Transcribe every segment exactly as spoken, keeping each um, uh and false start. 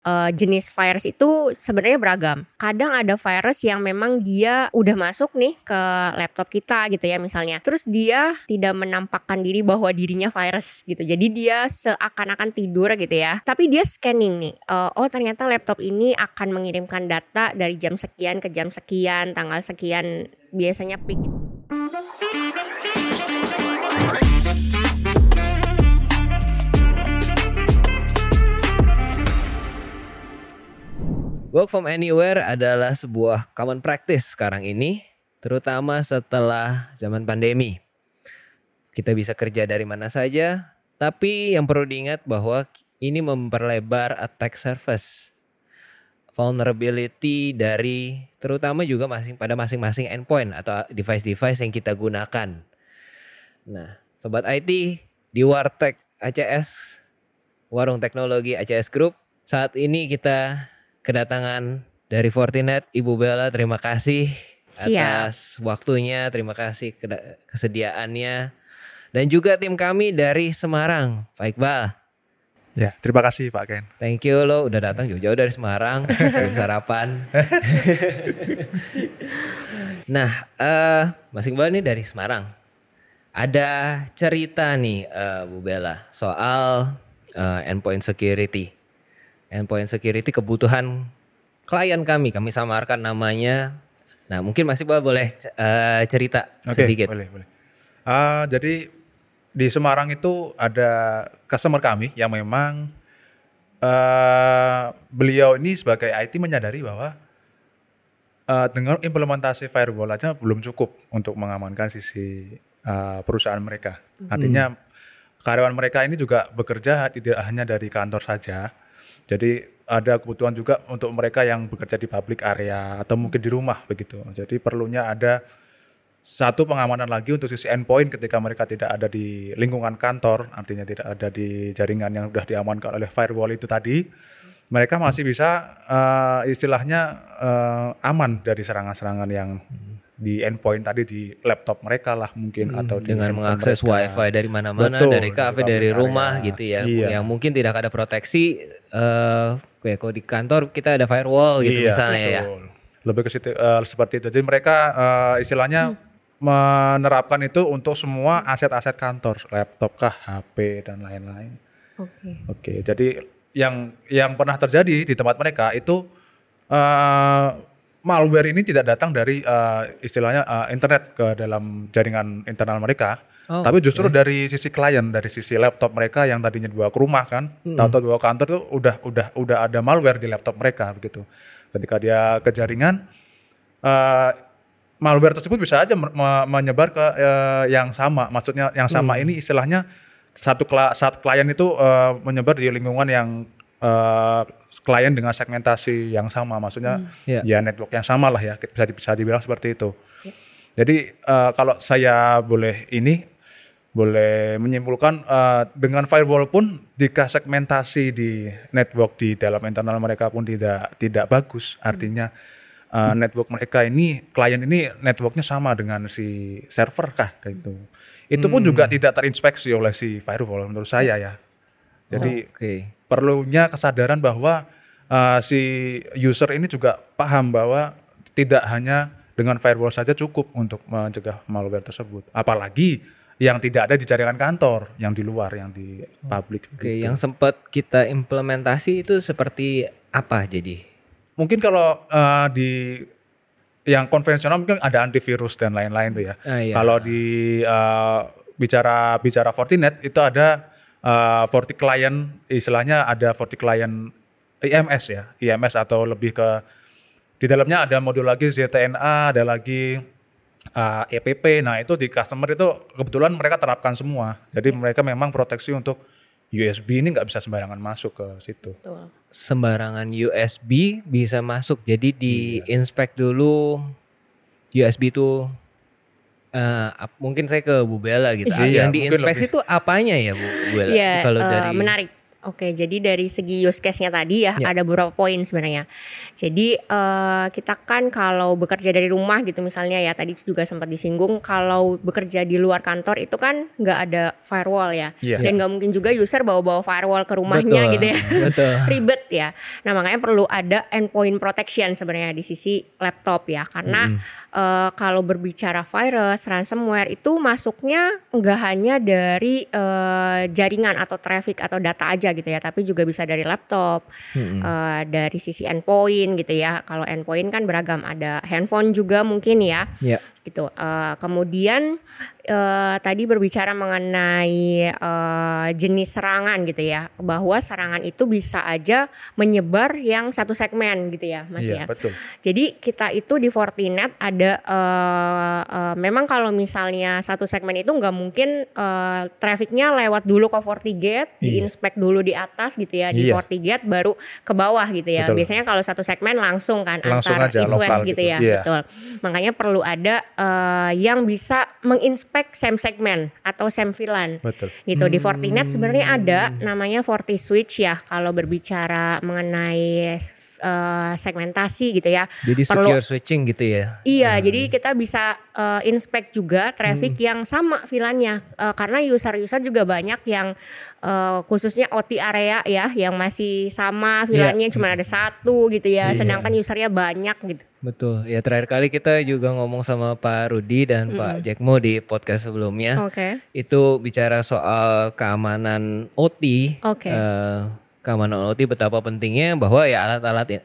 Uh, jenis virus itu sebenarnya beragam. Kadang ada virus yang memang dia udah masuk nih ke laptop kita gitu ya misalnya. Terus dia tidak menampakkan diri bahwa dirinya virus gitu. Jadi dia seakan-akan tidur gitu ya. Tapi dia scanning nih. Uh, oh ternyata laptop ini akan mengirimkan data dari jam sekian ke jam sekian, tanggal sekian, biasanya peak. Work from anywhere adalah sebuah common practice sekarang ini, terutama setelah zaman pandemi. Kita bisa kerja dari mana saja, tapi yang perlu diingat bahwa ini memperlebar attack surface, vulnerability dari terutama juga masing pada masing-masing endpoint atau device-device yang kita gunakan. Nah, Sobat I T di Wartech A C S, Warung Teknologi A C S Group, saat ini kita kedatangan dari Fortinet, Ibu Bella, terima kasih atas Siap. waktunya, terima kasih kesediaannya. Dan juga tim kami dari Semarang, Pak Iqbal. Ya, terima kasih Pak Ken. Thank you lo udah datang jauh-jauh dari Semarang, belum sarapan. Nah, uh, Mas Iqbal ini dari Semarang. Ada cerita nih uh, Bu Bella soal uh, endpoint security. Endpoint security kebutuhan klien kami, kami samarkan namanya. Nah mungkin Mas Iqbal boleh uh, cerita okay, sedikit. Boleh, boleh. Uh, jadi di Semarang itu ada customer kami yang memang uh, beliau ini sebagai I T menyadari bahwa uh, dengan implementasi firewall aja belum cukup untuk mengamankan sisi uh, perusahaan mereka. Hmm. Artinya karyawan mereka ini juga bekerja tidak hanya dari kantor saja. Jadi ada kebutuhan juga untuk mereka yang bekerja di public area atau mungkin di rumah begitu. Jadi perlunya ada satu pengamanan lagi untuk sisi endpoint ketika mereka tidak ada di lingkungan kantor, artinya tidak ada di jaringan yang sudah diamankan oleh firewall itu tadi. Mereka masih bisa uh, istilahnya uh, aman dari serangan-serangan yang di endpoint tadi di laptop mereka lah mungkin hmm, atau dengan mengakses wifi dari mana-mana, betul, dari kafe, dari, dari rumah area. Gitu ya, iya. Yang mungkin tidak ada proteksi. Uh, kayak kalau di kantor kita ada firewall gitu iya, misalnya betul. Ya. Lebih ke situ uh, seperti itu. Jadi mereka uh, istilahnya hmm. menerapkan itu untuk semua aset-aset kantor, laptop kah, H P dan lain-lain. Oke. Okay. Oke. Okay, jadi yang yang pernah terjadi di tempat mereka itu uh, malware ini tidak datang dari uh, istilahnya uh, internet ke dalam jaringan internal mereka, oh, tapi justru okay. dari sisi klien, dari sisi laptop mereka yang tadinya dibawa ke rumah kan, hmm. atau dibawa ke kantor tuh udah udah udah ada malware di laptop mereka begitu. Ketika dia ke jaringan, uh, malware tersebut bisa aja me- menyebar ke uh, yang sama, maksudnya yang sama hmm. ini istilahnya satu kla- saat klien itu uh, menyebar di lingkungan yang uh, klien dengan segmentasi yang sama, maksudnya hmm. yeah. ya network yang sama lah ya, bisa bisa dibilang seperti itu. Yeah. Jadi uh, kalau saya boleh ini boleh menyimpulkan uh, dengan firewall pun jika segmentasi di network di dalam internal mereka pun tidak tidak bagus, artinya uh, hmm. network mereka ini klien ini networknya sama dengan si server kah gitu. Itu pun hmm. juga tidak terinspeksi oleh si firewall menurut saya ya. Jadi oh, okay. perlunya kesadaran bahwa uh, si user ini juga paham bahwa tidak hanya dengan firewall saja cukup untuk mencegah malware tersebut. Apalagi yang tidak ada di jaringan kantor, yang di luar, yang di publik. Oke, okay, gitu. Yang sempat kita implementasi itu seperti apa jadi? Mungkin kalau uh, di yang konvensional mungkin ada antivirus dan lain-lain tuh ya. Ah, iya. Kalau di uh, bicara bicara Fortinet itu ada Uh, Forti Client, istilahnya ada Forti Client I M S ya, I M S atau lebih ke di dalamnya ada modul lagi Z T N A, ada lagi uh, E P P. Nah itu di customer itu kebetulan mereka terapkan semua. Jadi ya. Mereka memang proteksi untuk U S B ini nggak bisa sembarangan masuk ke situ. Betul. Sembarangan U S B bisa masuk. Jadi di iya. inspect dulu U S B itu. Uh, mungkin saya ke Bu Bella gitu. Iya, yang diinspeksi itu apanya ya Bu Bella? Iya, kalau uh, dari menarik. Oke, jadi dari segi use case-nya tadi ya, Ya. ada beberapa poin sebenarnya. Jadi uh, kita kan kalau bekerja dari rumah gitu misalnya ya, tadi juga sempat disinggung kalau bekerja di luar kantor itu kan nggak ada firewall ya, Iya. dan nggak mungkin juga user bawa-bawa firewall ke rumahnya Betul, gitu ya, betul. ribet ya. Nah makanya perlu ada endpoint protection sebenarnya di sisi laptop ya, karena mm-hmm. uh, kalau berbicara virus, ransomware itu masuknya nggak hanya dari uh, jaringan atau traffic atau data aja gitu ya, tapi juga bisa dari laptop, hmm. uh, dari sisi endpoint gitu ya. Kalau endpoint kan beragam, ada handphone juga mungkin ya, yeah. gitu. Uh, kemudian uh, tadi berbicara mengenai uh, jenis serangan gitu ya, bahwa serangan itu bisa aja menyebar yang satu segmen gitu ya, Mas yeah, ya. Betul. Jadi kita itu di Fortinet ada, uh, uh, memang kalau misalnya satu segmen itu nggak mungkin uh, trafficnya lewat dulu ke FortiGate, yeah. diinspek dulu di atas gitu ya, di iya. FortiGate baru ke bawah gitu ya. Betul. Biasanya kalau satu segmen langsung kan langsung antar aja, east-west gitu, gitu ya. Iya. Betul. Makanya perlu ada uh, yang bisa menginspek same segmen atau same V LAN. Betul. Gitu. Di Fortinet sebenarnya ada namanya FortiSwitch ya, kalau berbicara mengenai Uh, segmentasi gitu ya. Jadi perlu, secure switching gitu ya. Iya, hmm. jadi kita bisa uh, inspect juga traffic hmm. yang sama V LAN-nya, uh, karena user-user juga banyak yang uh, khususnya O T area ya, yang masih sama V LAN-nya yeah. cuma ada satu gitu ya, yeah. sedangkan usernya banyak gitu. Betul. Ya terakhir kali kita juga ngomong sama Pak Rudi dan mm. Pak Jackmo di podcast sebelumnya. Oke. Okay. Itu bicara soal keamanan O T. Oke. Okay. Uh, keamanan O T betapa pentingnya, bahwa ya alat-alat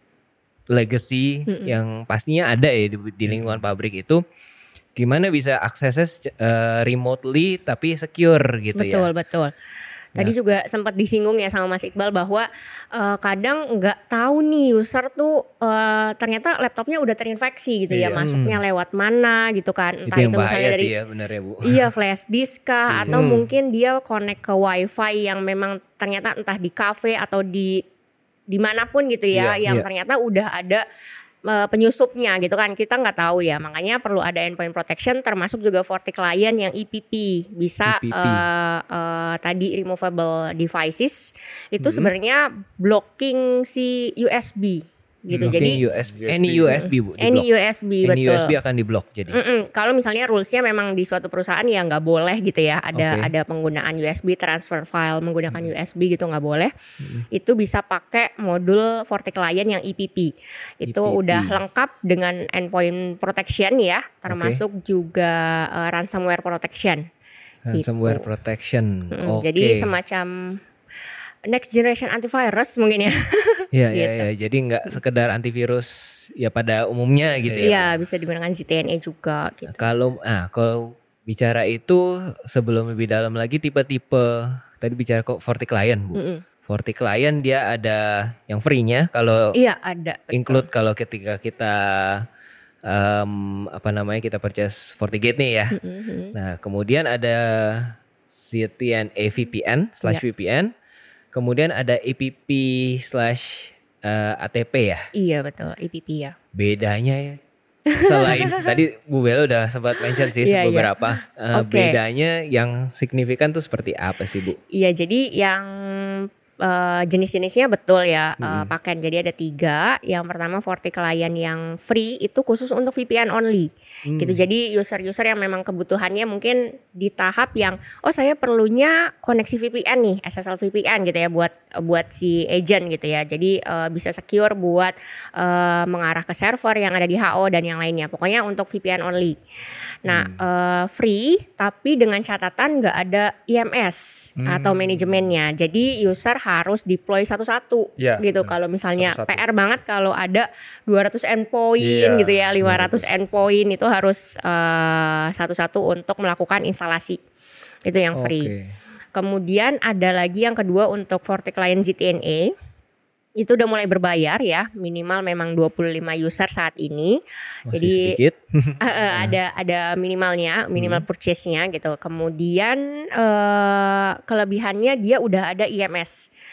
legacy mm-hmm. yang pastinya ada ya di, di lingkungan pabrik itu gimana bisa aksesnya uh, remotely tapi secure gitu. Betul, ya. Betul betul. Tadi nah. juga sempat disinggung ya sama Mas Iqbal bahwa uh, kadang nggak tahu nih user tuh uh, ternyata laptopnya udah terinfeksi gitu iya. ya, masuknya hmm. lewat mana gitu kan, entah itu, itu misalnya dari sih ya, bener ya, Bu. Iya flash disk kah, atau hmm. mungkin dia connect ke wifi yang memang ternyata entah di cafe atau di dimanapun gitu ya, yeah, yang yeah. ternyata udah ada uh, penyusupnya gitu kan, kita nggak tahu ya. Makanya perlu ada endpoint protection, termasuk juga FortiClient yang E P P bisa E P P. Uh, uh, tadi removable devices itu hmm. sebenarnya blocking si U S B gitu. Jadi U S B. Any U S B, Bu. Any U S B, any betul. U S B akan diblok jadi. Kalau misalnya rulesnya memang di suatu perusahaan ya nggak boleh gitu ya, ada okay. ada penggunaan U S B, transfer file menggunakan hmm. U S B gitu nggak boleh. Hmm. Itu bisa pakai modul FortiClient yang E P P. Itu E P P. Udah lengkap dengan endpoint protection ya, termasuk okay. juga uh, ransomware protection. Ransomware gitu. protection. Hmm, Okay. Jadi semacam next generation antivirus mungkin ya. Iya, gitu. iya, ya. Jadi nggak sekedar antivirus ya pada umumnya gitu ya. Iya, bisa digunakan Z T N A juga gitu. Kalau ah kalau bicara itu sebelum lebih dalam lagi tipe-tipe, tadi bicara kok FortiClient, Bu. Mm-mm. FortiClient dia ada yang free-nya kalau iya, ada. Include kalau ketika kita um, apa namanya kita purchase FortiGate nih ya. Mm-hmm. Nah, kemudian ada Z T N A V P N slash V P N. Kemudian ada E P P slash A T P ya? Iya betul, E P P ya. Bedanya ya? Selain tadi Bu Bella udah sempat mention sih yeah, beberapa. Yeah. Uh, okay. Bedanya yang signifikan tuh seperti apa sih, Bu? Iya, jadi yang Uh, jenis-jenisnya betul ya, hmm. uh, paket. Jadi ada tiga. Yang pertama FortiClient yang free itu khusus untuk V P N only, hmm. gitu. Jadi user-user yang memang kebutuhannya mungkin di tahap yang oh saya perlunya koneksi V P N nih, S S L V P N gitu ya, buat buat si agent gitu ya. Jadi uh, bisa secure buat uh, mengarah ke server yang ada di H O dan yang lainnya. Pokoknya untuk V P N only. Nah hmm. uh, free tapi dengan catatan nggak ada I M S hmm. atau manajemennya. Jadi user harus deploy satu-satu ya, gitu. Kalau misalnya satu-satu. P R banget kalau ada dua ratus endpoint ya, gitu ya, lima ratus endpoint itu harus uh, satu-satu untuk melakukan instalasi. Itu yang free. Okay. Kemudian ada lagi yang kedua untuk FortiClient Z T N A. Itu udah mulai berbayar ya, minimal memang dua puluh lima user saat ini. Masih jadi sedikit. uh, ada ada minimalnya, minimal hmm. purchase-nya gitu. Kemudian uh, kelebihannya dia udah ada I M S.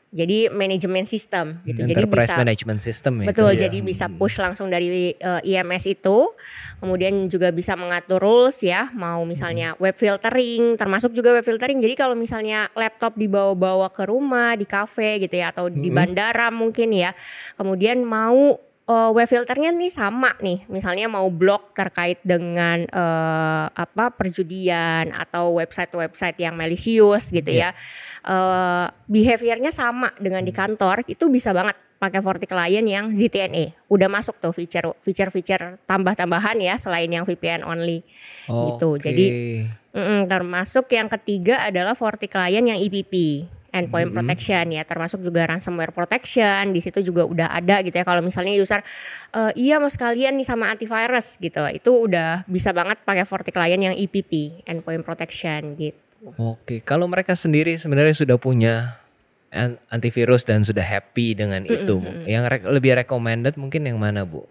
Jadi manajemen sistem gitu. Jadi Enterprise bisa management system ya. betul. itu. Jadi bisa push langsung dari uh, I M S itu. Kemudian juga bisa mengatur rules ya. Mau misalnya web filtering, termasuk juga web filtering. Jadi kalau misalnya laptop dibawa-bawa ke rumah, di kafe gitu ya, atau di Mm-hmm. bandara mungkin ya. Kemudian mau uh, web filternya nih sama nih. Misalnya mau blog terkait dengan uh, apa perjudian atau website-website yang malicious gitu Yeah. ya. Uh, behaviornya sama dengan di kantor, itu bisa banget pakai Forti Client yang Z T N A. Udah masuk tuh fitur fitur-fitur tambah-tambahan ya selain yang V P N only gitu. Oke. Jadi mm, termasuk yang ketiga adalah Forti Client yang E P P, endpoint protection ya, termasuk juga ransomware protection. Di situ juga udah ada gitu ya. Kalau misalnya user e, iya mas sekalian nih sama antivirus gitu, itu udah bisa banget pakai Forti Client yang E P P, endpoint protection gitu. Oke, kalau mereka sendiri sebenarnya sudah punya an- antivirus dan sudah happy dengan itu, yang re- lebih recommended mungkin yang mana, Bu?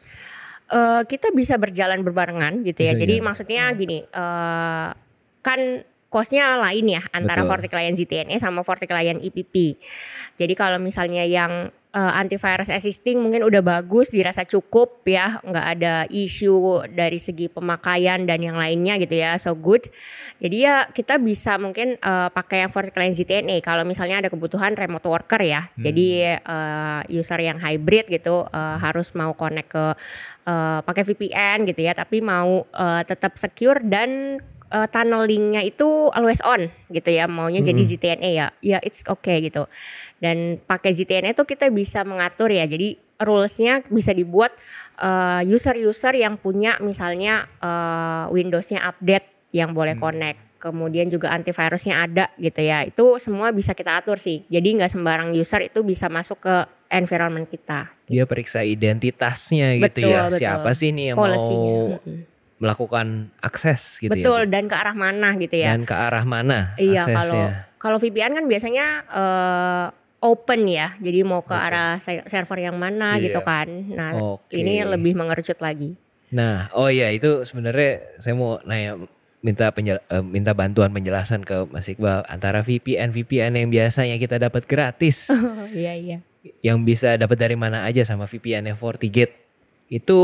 Uh, kita bisa berjalan berbarengan gitu ya. Bisa Jadi ya. maksudnya gini, uh, kan cost-nya lain ya antara Betul. Forti Client Z T N A sama Forti Client E P P. Jadi kalau misalnya yang uh, antivirus existing mungkin udah bagus, dirasa cukup ya, nggak ada isu dari segi pemakaian dan yang lainnya gitu ya, so good. Jadi ya kita bisa mungkin uh, pakai yang Forti Client Z T N A kalau misalnya ada kebutuhan remote worker ya. Hmm. Jadi uh, user yang hybrid gitu uh, harus mau connect ke uh, pakai V P N gitu ya, tapi mau uh, tetap secure dan uh, tunnelingnya itu always on gitu ya, maunya jadi Z T N A ya, ya it's okay gitu. Dan pakai Z T N A itu kita bisa mengatur ya, jadi rulesnya bisa dibuat uh, user-user yang punya misalnya uh, Windowsnya update yang boleh connect, kemudian juga antivirusnya ada gitu ya, itu semua bisa kita atur sih. Jadi nggak sembarang user itu bisa masuk ke environment kita. Dia periksa identitasnya gitu Betul, ya, betul. siapa sih nih yang Policy-nya. mau Mm-mm. melakukan akses gitu Betul, ya, Bu? dan ke arah mana gitu ya. Dan ke arah mana Iya, kalau aksesnya? kalau V P N kan biasanya eh, open ya, jadi mau ke arah se- server yang mana Iya. gitu kan. Nah, Oke. ini lebih mengerucut lagi. Nah, oh iya itu sebenarnya saya mau nanya, minta penjel, eh, minta bantuan penjelasan ke Mas Iqbal antara V P N V P N yang biasanya kita dapat gratis, Oh, iya iya. yang bisa dapat dari mana aja, sama V P N yang FortiGate. Itu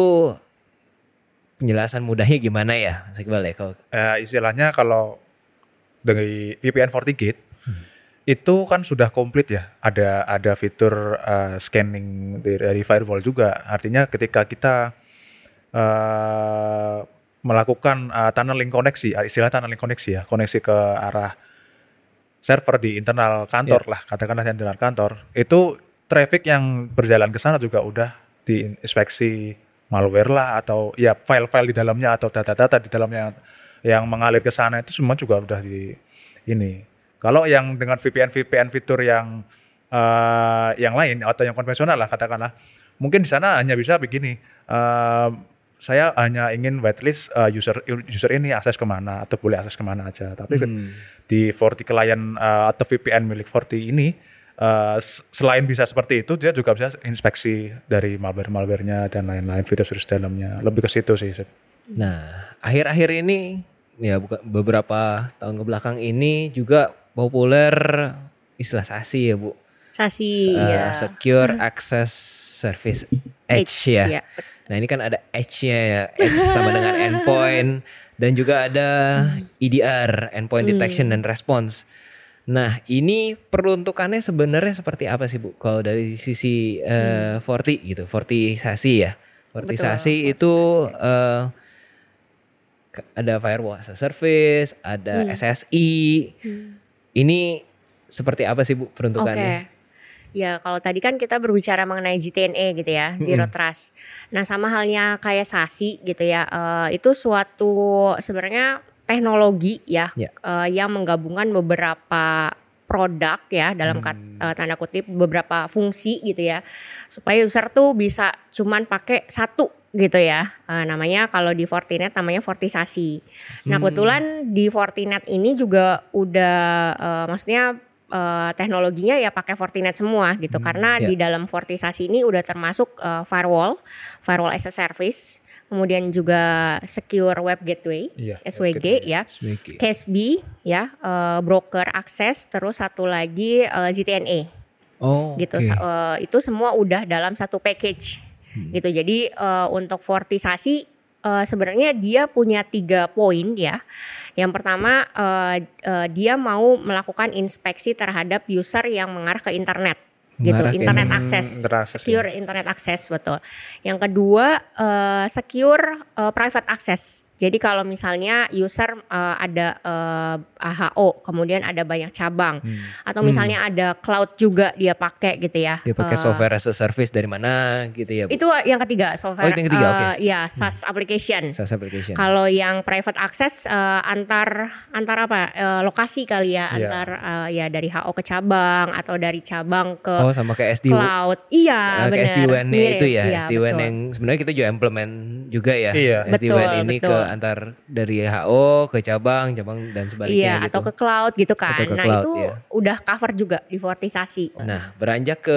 penjelasan mudahnya gimana ya, Mas Iqbal ya? Kalau Eh, istilahnya kalau dari V P N FortiGate itu kan sudah komplit ya. Ada ada fitur eh, scanning dari, dari firewall juga. Artinya ketika kita eh, melakukan eh, tunneling koneksi, eh, istilah tunneling koneksi ya, koneksi ke arah server di internal kantor lah, katakanlah di internal kantor, itu traffic yang berjalan ke sana juga udah diinspeksi malware lah, atau ya file-file di dalamnya atau data-data di dalamnya yang mengalir ke sana itu semua juga udah di ini. Kalau yang dengan V P N V P N fitur yang eh, yang lain atau yang konvensional lah katakanlah, mungkin di sana hanya bisa begini. eh, saya hanya ingin whitelist uh, user user ini akses kemana atau boleh akses kemana aja. Tapi Hmm. di Forti Client uh, atau V P N milik Forti ini uh, selain bisa seperti itu, dia juga bisa inspeksi dari malware-malwarenya dan lain-lain, virus-virus dalamnya. Lebih ke situ sih. Nah, akhir-akhir ini ya buka- beberapa tahun ke belakang ini juga populer istilah SASI ya, Bu. Sasi Uh, ya. Secure Access Service Edge ya. Iya. Nah ini kan ada Edge-nya ya, Edge sama dengan endpoint, dan juga ada E D R, Endpoint Detection dan Response. Nah ini peruntukannya sebenarnya seperti apa sih, Bu? Kalau dari sisi uh, Forti gitu, Forti SASI ya. Forti Betul, SASI itu uh, ke- ada Firewall as a Service, ada S S I. Ini seperti apa sih, Bu, Oke. peruntukannya? Ya kalau tadi kan kita berbicara mengenai Z T N A gitu ya, Zero Trust. Nah sama halnya kayak SASI gitu ya, eh, itu suatu sebenarnya teknologi ya, Ya. eh, yang menggabungkan beberapa produk ya dalam kat- eh, tanda kutip beberapa fungsi gitu ya, supaya user tuh bisa cuman pakai satu gitu ya. Eh, namanya kalau di Fortinet namanya Fortisasi. Nah kebetulan di Fortinet ini juga udah eh, maksudnya Uh, teknologinya ya pakai Fortinet semua gitu, karena ya. di dalam Fortisasi ini udah termasuk uh, firewall, firewall as a service, kemudian juga secure web gateway, Iya, S W G ya, S W G. C A S B ya, uh, broker access, terus satu lagi uh, Z T N A. Oh, gitu. oke. Uh, itu semua udah dalam satu package hmm. gitu. Jadi uh, untuk fortisasi uh, sebenarnya dia punya tiga poin ya. Yang pertama uh, uh, dia mau melakukan inspeksi terhadap user yang mengarah ke internet. Gitu, Mengarah ke internet Hmm, access, interakses, secure ya. internet access, betul. Yang kedua uh, secure uh, private access. Jadi kalau misalnya user uh, ada uh, H O, kemudian ada banyak cabang, Hmm. atau misalnya ada cloud juga dia pakai gitu ya. Dia pakai Uh, software as a service dari mana gitu ya, Bu? Itu yang ketiga, software. Oh, itu yang ketiga, uh, oke. Ya, SaaS application. SaaS application. Kalau yang private access uh, antar antar apa? Uh, lokasi kali ya, Iya. antar uh, ya dari H O ke cabang atau dari cabang ke Oh, sama kayak S D W A N. cloud. Iya, Nah, benar. kayak S D W A N-nya itu ya, Iya, S D W A N betul. yang sebenarnya kita juga implement juga ya. Iya. S D W A N Betul, ini betul. ke antar dari H O ke cabang, cabang dan sebaliknya Iya, gitu. atau ke cloud gitu kan. Atau ke Nah, cloud, itu iya. udah cover juga di fortisasi. Nah, beranjak ke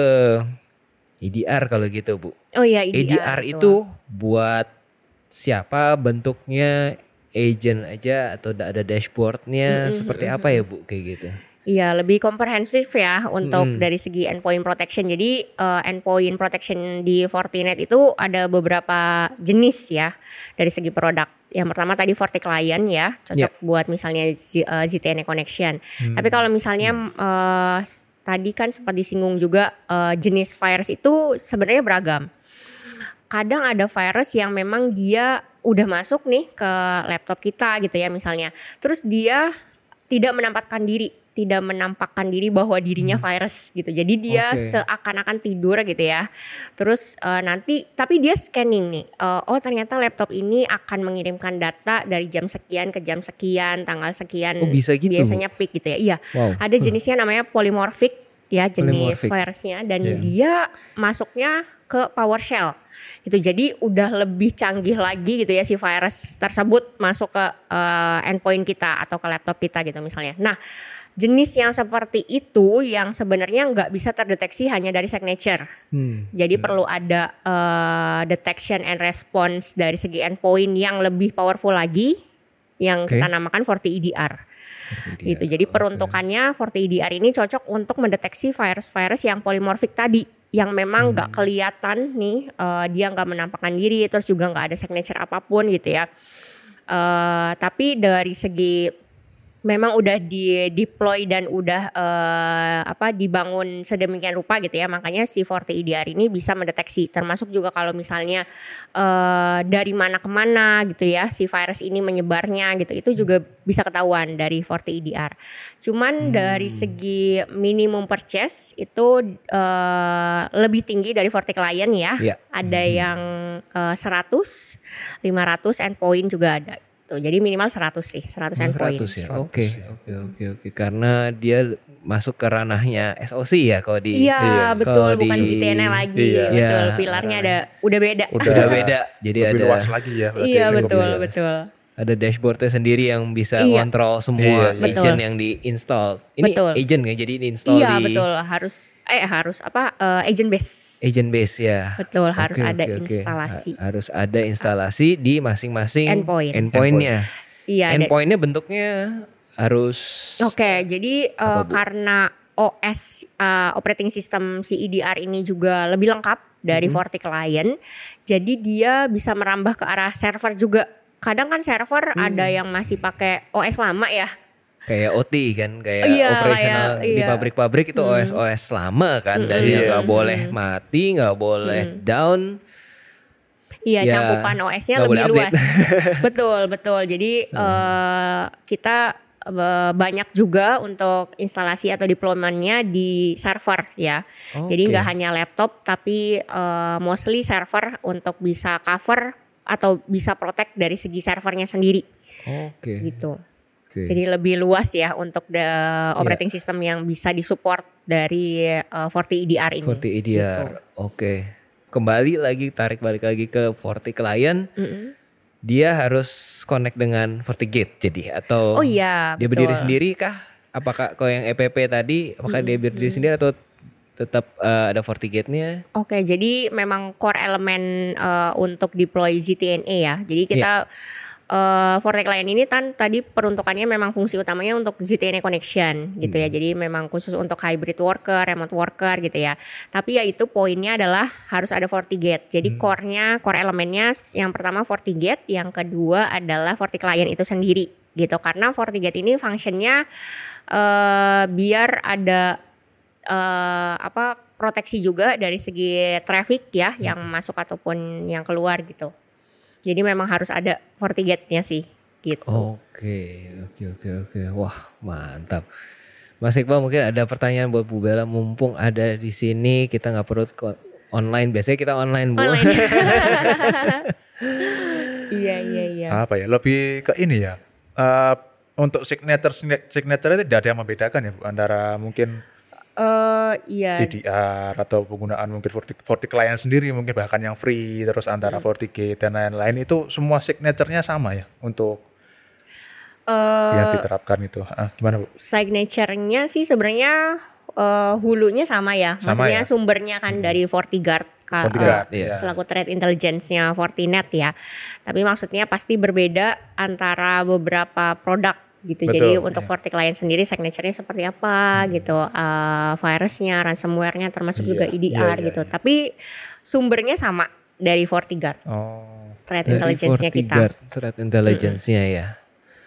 E D R kalau gitu, Bu. Oh iya, E D R, E D R betul. itu buat siapa, bentuknya agent aja atau ada dashboardnya, Mm-mm, seperti mm-mm. apa ya, Bu, kayak gitu? Iya, lebih komprehensif ya untuk Hmm. dari segi endpoint protection. Jadi uh, endpoint protection di Fortinet itu ada beberapa jenis ya dari segi produk. Yang pertama tadi FortiClient ya, cocok Yeah. buat misalnya Z, uh, Z T N A connection. Tapi kalau misalnya uh, tadi kan sempat disinggung juga uh, jenis virus itu sebenarnya beragam. Kadang ada virus yang memang dia udah masuk nih ke laptop kita gitu ya misalnya. Terus dia tidak menampakkan diri, tidak menampakkan diri bahwa dirinya virus gitu. Jadi dia Oke. seakan-akan tidur gitu ya. Terus uh, nanti tapi dia scanning nih. Uh, oh ternyata laptop ini akan mengirimkan data dari jam sekian ke jam sekian, tanggal sekian. Oh, bisa gitu, Biasanya peak gitu ya. Iya. Wow. Ada jenisnya namanya polymorphic ya, jenis Polymorphic. virusnya dan Iya. dia masuknya ke PowerShell gitu. Jadi udah lebih canggih lagi gitu ya si virus tersebut masuk ke uh, endpoint kita atau ke laptop kita gitu misalnya. Nah, jenis yang seperti itu yang sebenarnya nggak bisa terdeteksi hanya dari signature. Hmm. Jadi perlu ada uh, detection and response dari segi endpoint yang lebih powerful lagi yang Oke. kita namakan Forti E D R. Gitu. Jadi peruntukannya Forti E D R ini cocok untuk mendeteksi virus-virus yang polymorphic tadi yang memang nggak Hmm. kelihatan nih uh, dia nggak menampakkan diri, terus juga nggak ada signature apapun gitu ya. Uh, tapi dari segi memang udah di deploy dan udah uh, apa dibangun sedemikian rupa gitu ya, makanya si Forti E D R ini bisa mendeteksi, termasuk juga kalau misalnya uh, dari mana ke mana gitu ya si virus ini menyebarnya gitu, itu juga bisa ketahuan dari Forti E D R. Cuman Hmm. dari segi minimum purchase itu uh, lebih tinggi dari FortiClient ya. Ya. Ada yang uh, seratus, lima ratus endpoint juga ada. Tuh, jadi minimal seratus sih, seratus endpoint. seratus ya. Oke, oke, oke, oke. Karena dia masuk ke ranahnya S O C ya kalau di Iya, Iya. betul, Kalau bukan di- Z T N A lagi, Iya. betul. Iya. Pilarnya ada udah beda. Udah, udah beda. Jadi lebih ada luas lagi ya. berarti Iya, ini betul, lebih luas. betul. ada dashboardnya sendiri yang bisa Iya. kontrol semua Iya, iya. agent Betul. yang diinstal. Ini Betul. agent kan, jadi ini install Iya, di betul, harus eh harus apa? eh, agent base. agent base ya. Betul, harus Oke, ada oke, oke. instalasi. Ha- harus ada instalasi di masing-masing Endpoint. endpointnya. Iya, ada- Endpointnya bentuknya harus Oke, jadi eh, Apa, Bu? karena O S eh, operating system si E D R ini juga lebih lengkap dari FortiClient, jadi dia bisa merambah ke arah server juga. Kadang kan server Hmm. ada yang masih pakai O S lama ya. kayak O T kan, kayak Iya, operasional kayak- di iya. pabrik-pabrik itu O S O S lama kan, dari yang Iya. nggak boleh mati, nggak boleh down. Iya, Ya, cangkupan O S-nya nggak lebih boleh luas. update. Betul, betul. Jadi eh, kita eh, banyak juga untuk instalasi atau deployment-nya di server ya. Jadi Oke. nggak hanya laptop, tapi eh, mostly server untuk bisa cover atau bisa protect dari segi servernya sendiri Oke. gitu. Oke. Jadi lebih luas ya untuk the operating system yang bisa disupport dari eh, Forti E D R ini. Forti E D R. Gitu. Oke. Kembali lagi, tarik balik lagi ke FortiClient. Mm-mm. Dia harus connect dengan FortiGate jadi atau Oh iya, dia betul. berdiri sendiri kah? Apakah kalau yang E P P tadi apakah dia berdiri sendiri atau tetap eh, ada FortiGate-nya? Oke, jadi memang core elemen eh, untuk deploy Z T N A ya. Jadi kita uh, FortiClient ini kan tadi peruntukannya memang fungsi utamanya untuk Z T N A connection gitu ya. Jadi memang khusus untuk hybrid worker, remote worker gitu ya. Tapi ya itu poinnya adalah harus ada FortiGate. Jadi hmm. core-nya, core elemennya yang pertama FortiGate, yang kedua adalah FortiClient itu sendiri gitu. Karena FortiGate ini fungsinya uh, biar ada uh, apa proteksi juga dari segi traffic ya, hmm. yang masuk ataupun yang keluar gitu. Jadi memang harus ada FortiGate-nya sih gitu. Oke, oke, oke, oke. Wah, mantap. Mas Iqbal, mungkin ada pertanyaan buat Bu Bella, mumpung ada di sini, kita nggak perlu online. Biasanya kita online, Bu. Online. Iya, iya, iya. Apa ya? Lebih ke ini ya. Uh, untuk signature signature itu tidak ada yang membedakan ya, Bu, antara mungkin Uh, iya. E D R atau penggunaan mungkin FortiClient sendiri, mungkin bahkan yang free, terus antara hmm. FortiGate dan lain-lain, itu semua signature-nya sama ya untuk uh, yang diterapkan itu. Ah, gimana Bu? Signature-nya sih sebenarnya uh, hulunya sama ya. Sama Maksudnya ya? sumbernya kan hmm. dari FortiGuard, FortiGuard uh, iya. selaku threat intelligence-nya Fortinet ya. Tapi maksudnya pasti berbeda antara beberapa produk gitu. Betul, jadi untuk iya. FortiClient sendiri signature-nya seperti apa hmm. gitu, uh, virusnya, ransomware-nya, termasuk iya, juga E D R iya, iya, gitu. Iya. Tapi sumbernya sama dari FortiGuard. Oh. Threat intelligence-nya kita. Threat intelligence-nya hmm. ya.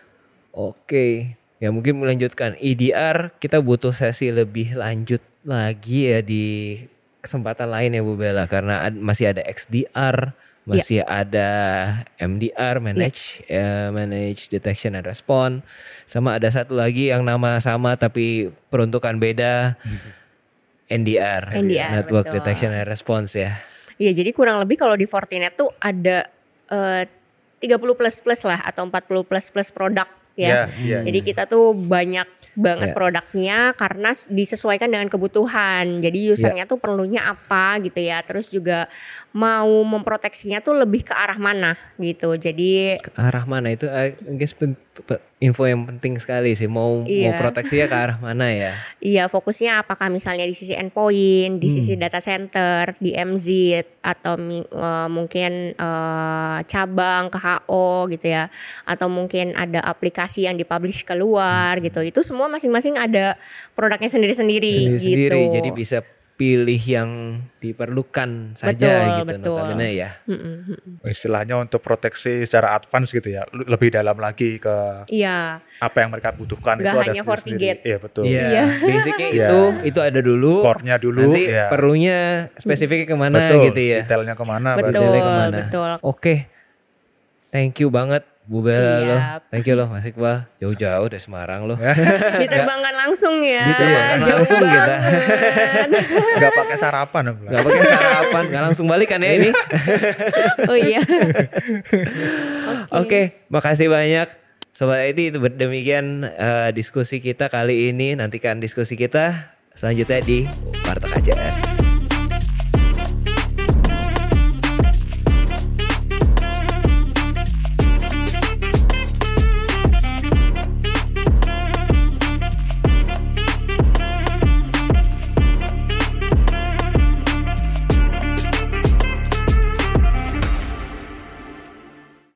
Oke, ya mungkin melanjutkan E D R, kita butuh sesi lebih lanjut lagi ya di kesempatan lain ya Bu Bella, karena ad, masih ada X D R. Masih yeah. ada M D R, manage yeah. uh, manage detection and response, sama ada satu lagi yang nama sama tapi peruntukan beda, N D R, N D R network betul. detection and response ya. Iya, jadi kurang lebih kalau di Fortinet tuh ada uh, tiga puluh plus plus lah atau empat puluh plus plus produk ya. Yeah, yeah, jadi yeah. kita tuh banyak banget yeah. produknya karena disesuaikan dengan kebutuhan. Jadi usernya yeah. tuh perlunya apa gitu ya. Terus juga mau memproteksinya tuh lebih ke arah mana gitu. Jadi ke arah mana itu I guess info yang penting sekali sih. Mau yeah. mau proteksinya ke arah mana ya? Iya, fokusnya apakah misalnya di sisi endpoint, di hmm. sisi data center, di M Z atau uh, mungkin uh, cabang ke H O gitu ya. Atau mungkin ada aplikasi yang dipublish keluar hmm. gitu. Itu semua masing-masing ada produknya sendiri-sendiri, sendiri-sendiri gitu. Jadi bisa pilih yang diperlukan saja, betul, gitu notabene ya. Mm-mm. Istilahnya untuk proteksi secara advance gitu ya, lebih dalam lagi ke iya. apa yang mereka butuhkan. Gak itu hanya ada FortiGate. Iya betul. Iya. Yeah. Basicnya itu itu ada dulu. Core-nya dulu. Nanti ya. perlunya spesifiknya kemana betul, gitu ya. Detailnya kemana. Betul, detailnya kemana. betul. Oke, thank you banget Bu Bella loh. Siap. Thank you loh Mas Iqbal. Jauh-jauh dari Semarang loh. Diterbangkan langsung ya. Diterbangkan Jauh langsung kita. Gak pakai sarapan. Gak pakai sarapan. Gak langsung balik kan ya ini. Oh iya. Oke, okay. okay, makasih banyak. Sobat I T, itu demikian uh, diskusi kita kali ini. Nantikan diskusi kita selanjutnya di Warteg A C S.